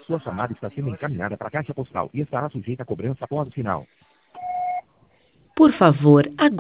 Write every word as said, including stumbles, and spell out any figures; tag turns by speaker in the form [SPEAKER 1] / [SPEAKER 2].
[SPEAKER 1] Sua chamada está sendo encaminhada para a caixa postal e estará sujeita a cobrança após o sinal.
[SPEAKER 2] Por favor, aguarde.